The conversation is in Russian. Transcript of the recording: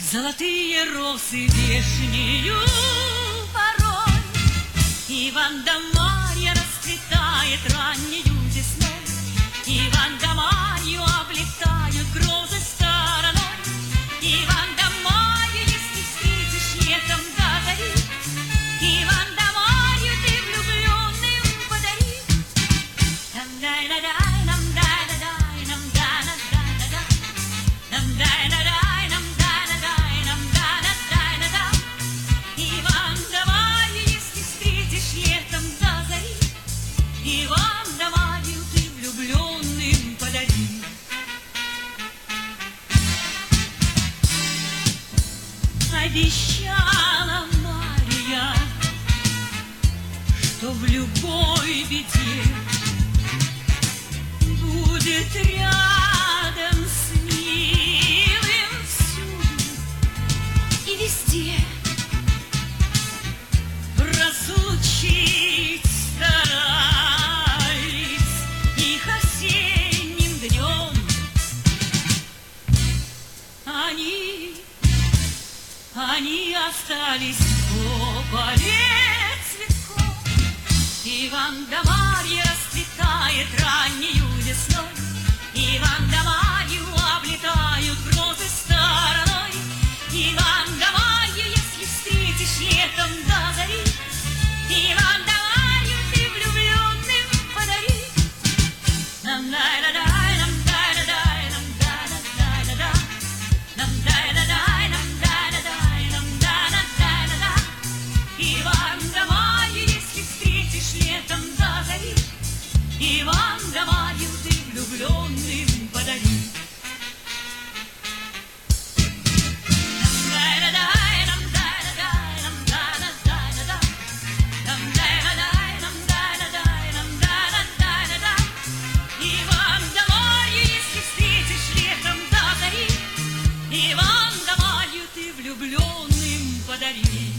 Золотые розы вешнею порой, Иван да Марья расцветает раннею весной, Иван да Марью облетают грозы стороной, Иван да Марью, если встретишь летом до зари, Иван да Марью ты влюбленным подари. Нам-дай-на-дай, нам-дай-на-дай, нам-да-на-дай-на-дай, нам-дай-на-дай, нам-да-на-дай, нам-да-на-дай-на-дай. Иван да Марью, если встретишь летом до зари, Иван да Марью ты влюбленным подари. Обещала Марья, что в любой беде будет рядом с милым всюду и везде. Разлучить старались их осенним днем. Они остались в поле цветком. Иван да Марья расцветает раннею весной, Иван да Марью облетают грозы стороной, Иван да Марью, если встретишь летом до зари, Иван да Марью ты влюбленным подари. Нам-дай-на-дай, нам-дай-на-дай, нам-да-на-дай-на-дай, нам-дай-на-дай, нам-дай-на-дай, нам-да-на-дай-на-дай. Иван да Марью, если встретишь летом до зари, Иван да Марью ты влюбленным подари. Нам-дай-на-дай, нам-дай-на-дай, нам-да-на-дай-на-дай, нам-дай-на-дай, нам-дай-на-дай, нам-да-на-дай-на-дай. Иван да Марью, если встретишь летом до зари, Иван да Марью ты влюбленным подари.